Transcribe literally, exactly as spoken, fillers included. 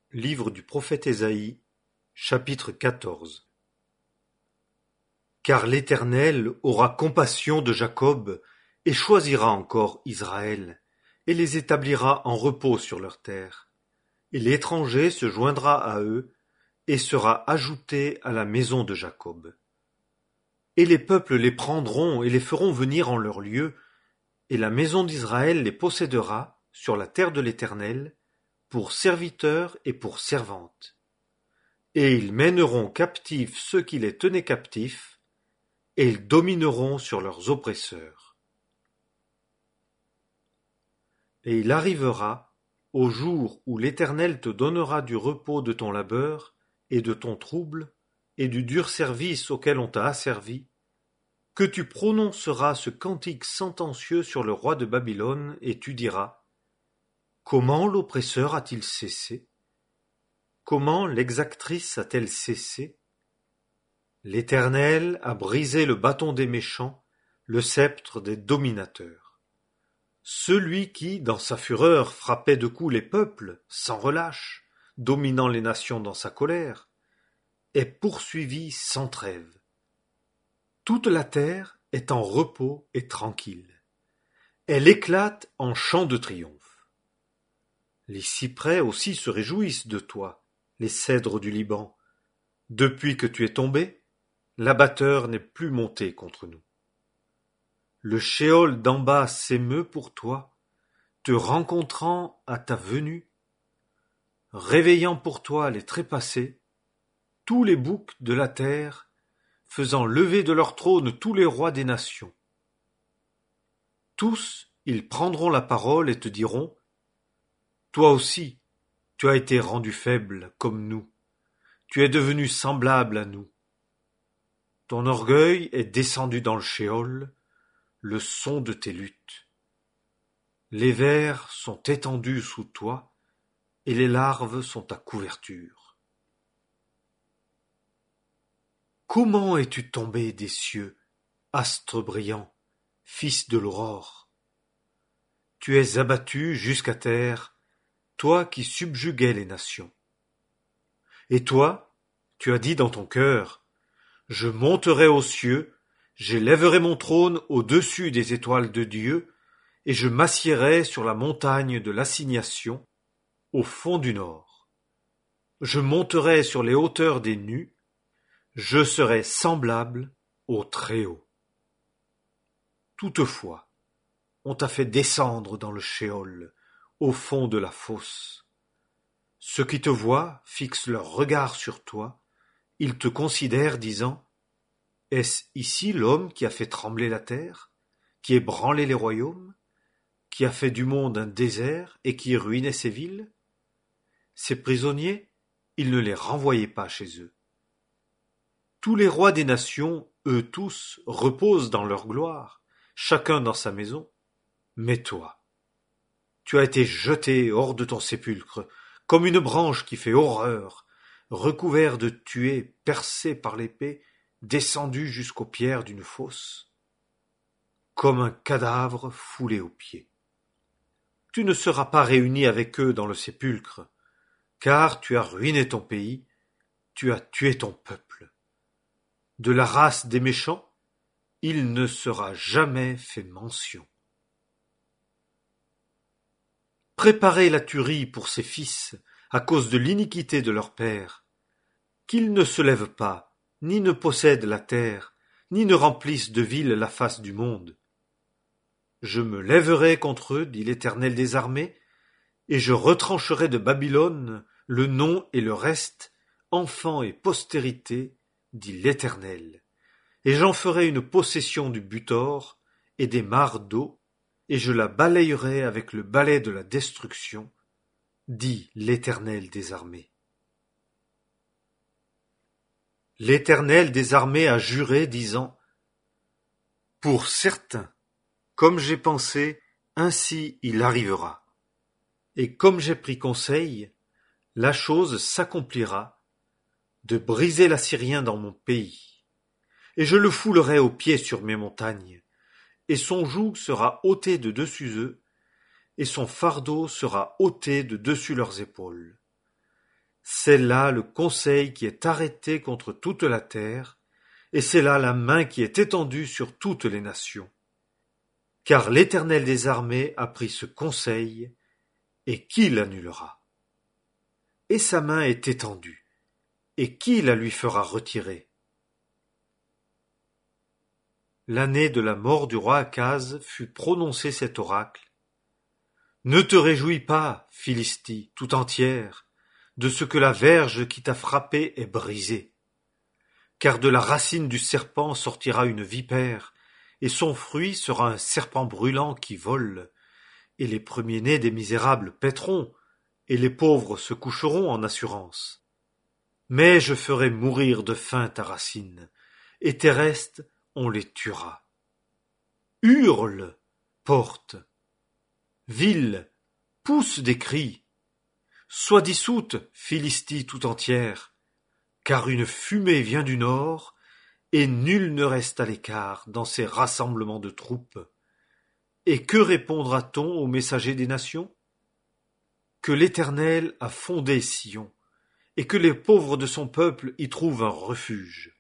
Livre du prophète Ésaïe, chapitre quatorze. Car l'Éternel aura compassion de Jacob, et choisira encore Israël, et les établira en repos sur leur terre. Et l'étranger se joindra à eux, et sera ajouté à la maison de Jacob. Et les peuples les prendront et les feront venir en leur lieu, et la maison d'Israël les possédera sur la terre de l'Éternel, pour serviteurs et pour servantes. Et ils mèneront captifs ceux qui les tenaient captifs, et ils domineront sur leurs oppresseurs. Et il arrivera, au jour où l'Éternel te donnera du repos de ton labeur, et de ton trouble, et du dur service auquel on t'a asservi, que tu prononceras ce cantique sentencieux sur le roi de Babylone, et tu diras: Comment l'oppresseur a-t-il cessé? Comment l'exactrice a-t-elle cessé? L'Éternel a brisé le bâton des méchants, le sceptre des dominateurs. Celui qui, dans sa fureur, frappait de coups les peuples, sans relâche, dominant les nations dans sa colère, est poursuivi sans trêve. Toute la terre est en repos et tranquille. Elle éclate en chants de triomphe. Les cyprès aussi se réjouissent de toi, les cèdres du Liban. Depuis que tu es tombé, l'abatteur n'est plus monté contre nous. Le shéol d'en bas s'émeut pour toi, te rencontrant à ta venue, réveillant pour toi les trépassés, tous les boucs de la terre, faisant lever de leur trône tous les rois des nations. Tous, ils prendront la parole et te diront: Toi aussi, tu as été rendu faible comme nous, tu es devenu semblable à nous. Ton orgueil est descendu dans le shéol, le son de tes luttes. Les vers sont étendus sous toi, et les larves sont ta couverture. Comment es-tu tombé des cieux, astre brillant, fils de l'aurore? Tu es abattu jusqu'à terre, toi qui subjuguais les nations. Et toi, tu as dit dans ton cœur: Je monterai aux cieux, j'élèverai mon trône au-dessus des étoiles de Dieu, et je m'assiérai sur la montagne de l'assignation, au fond du nord. Je monterai sur les hauteurs des nus, je serai semblable au Très-Haut. Toutefois, on t'a fait descendre dans le shéol, au fond de la fosse. Ceux qui te voient fixent leur regard sur toi, ils te considèrent disant: Est-ce ici l'homme qui a fait trembler la terre, qui ébranlé les royaumes, qui a fait du monde un désert et qui ruinait ses villes? Ces prisonniers, il ne les renvoyait pas chez eux. Tous les rois des nations, eux tous, reposent dans leur gloire, chacun dans sa maison. Mais toi, tu as été jeté hors de ton sépulcre, comme une branche qui fait horreur, recouvert de tués, percé par l'épée, descendu jusqu'aux pierres d'une fosse, comme un cadavre foulé aux pieds. Tu ne seras pas réuni avec eux dans le sépulcre, car tu as ruiné ton pays, tu as tué ton peuple. De la race des méchants, il ne sera jamais fait mention. Préparez la tuerie pour ses fils, à cause de l'iniquité de leur père, qu'ils ne se lèvent pas, ni ne possèdent la terre, ni ne remplissent de villes la face du monde. Je me lèverai contre eux, dit l'Éternel des armées, et je retrancherai de Babylone le nom et le reste, enfants et postérité, dit l'Éternel. Et j'en ferai une possession du butor et des mares d'eau, et je la balayerai avec le balai de la destruction, dit l'Éternel des armées. L'Éternel des armées a juré, disant: Pour certain, comme j'ai pensé, ainsi il arrivera. Et comme j'ai pris conseil, la chose s'accomplira, de briser l'Assyrien dans mon pays. Et je le foulerai aux pieds sur mes montagnes, et son joug sera ôté de dessus eux, et son fardeau sera ôté de dessus leurs épaules. C'est là le conseil qui est arrêté contre toute la terre, et c'est là la main qui est étendue sur toutes les nations. Car l'Éternel des armées a pris ce conseil, et qui l'annulera? Et sa main est étendue, et qui la lui fera retirer? L'année de la mort du roi Akaz fut prononcé cet oracle. Ne te réjouis pas, Philistie, tout entière, de ce que la verge qui t'a frappé est brisée. Car de la racine du serpent sortira une vipère, et son fruit sera un serpent brûlant qui vole, et les premiers-nés des misérables paîtront, et les pauvres se coucheront en assurance. Mais je ferai mourir de faim ta racine, et tes restes, on les tuera. Hurle, porte, ville, pousse des cris. Sois dissoute, Philistie tout entière, car une fumée vient du nord, et nul ne reste à l'écart dans ces rassemblements de troupes. Et que répondra-t-on aux messagers des nations? Que l'Éternel a fondé Sion, et que les pauvres de son peuple y trouvent un refuge.